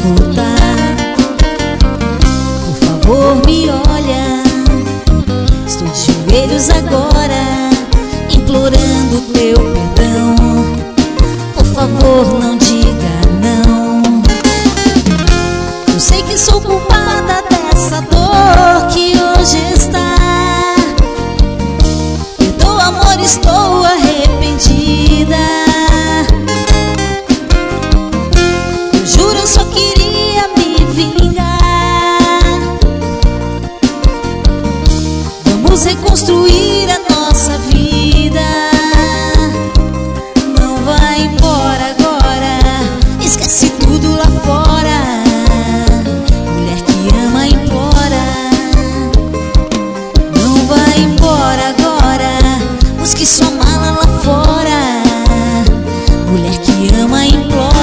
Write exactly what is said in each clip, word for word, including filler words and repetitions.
escutar. Por favor, me olha, estou de joelhos agora, implorando teu perdão. Por favor, não diga não. Eu sei que sou culpada dessa dor que hoje está. Perdoa, amor, estou arrependida. Eu juro, eu só queria me vingar. Vamos reconstruir a nossa vida. Não vai embora agora, esquece tudo lá fora. Mulher que ama implora. Não vai embora agora, busque sua mala lá fora. Mulher que ama implora.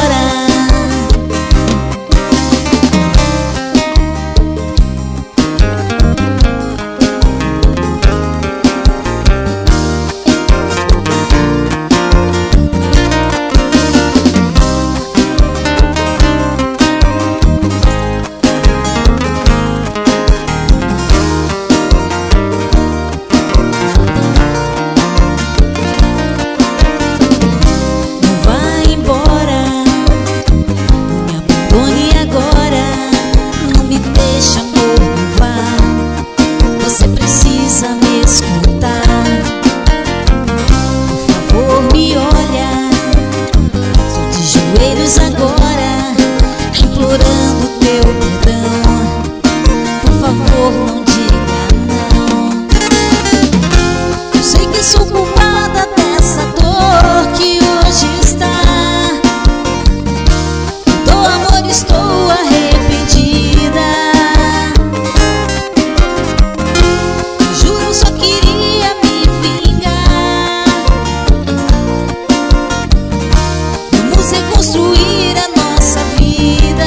Agora, implorando teu perdão. Por favor, não diga não. Eu sei que sou culpada dessa dor que hoje está. Perdoa, amor, estou arrependida. Eu juro, eu só queria me vingar. Vamos reconstruir a nossa vida.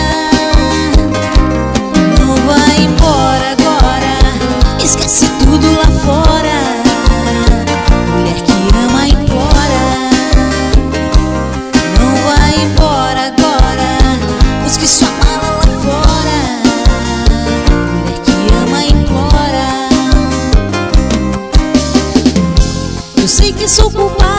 Não vai embora agora, esquece tudo lá fora. Mulher que ama implora. Não vai embora agora, busque sua mala lá fora. Mulher que ama implora. Eu sei que sou culpada